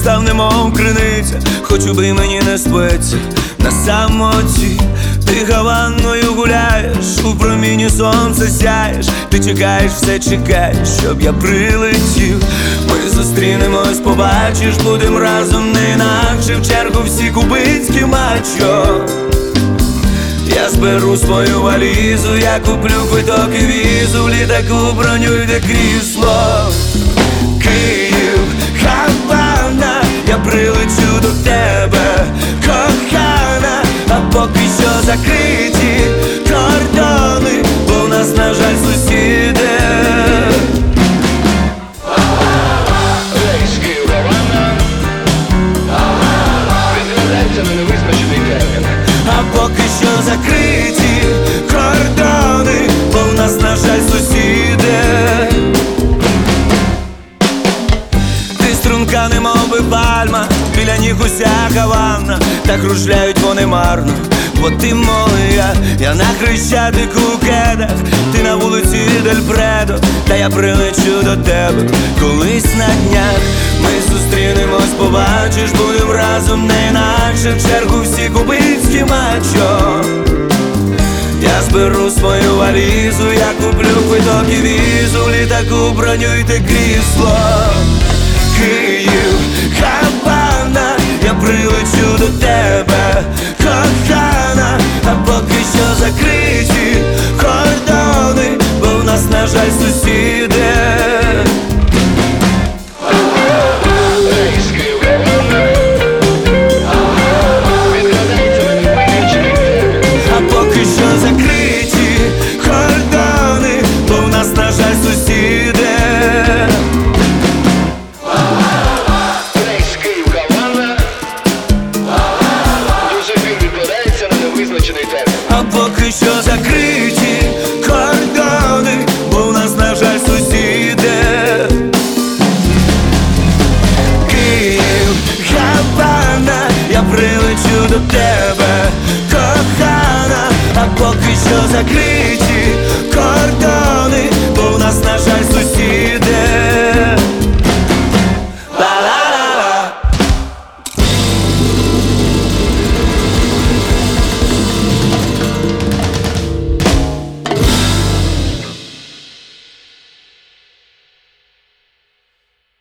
став немов криниця, хоч убий мені не спиться на самоті. Ти Гаванною гуляєш, у проміні сонця сяєш. Ти чекаєш, все чекаєш, щоб я прилетів. Ми зустрінемось, побачиш, будем разом не інакше. В чергу всі кубинські мачо. Я зберу свою валізу, я куплю квиток і візу. В літаку бронюйте крісло. Київ, Гавана, я прилечу до тебе, кохана. А поки що закриті кордони, бо в нас, на жаль, сусіди. А поки що закриті кордони, бо в нас, на жаль, сусіди. Ти струнка, немов би пальма, біля ніг уся Гавана. Та кружляють вони марно, бо ти моя. Я на Хрещатику у кедах, ти на вулиці Дель Предо. Та я прилечу до тебе колись на днях. Ми зустрінемось, побачиш, будем разом не інакше. В чергу всі кубинські мачо. Я зберу свою валізу, я куплю квиток і візу. В літаку бронюйте крісло. Київ, Гавана, я прилечу до тебе, кохана. А поки що закриті кордони, бо в нас, на жаль, сусіди.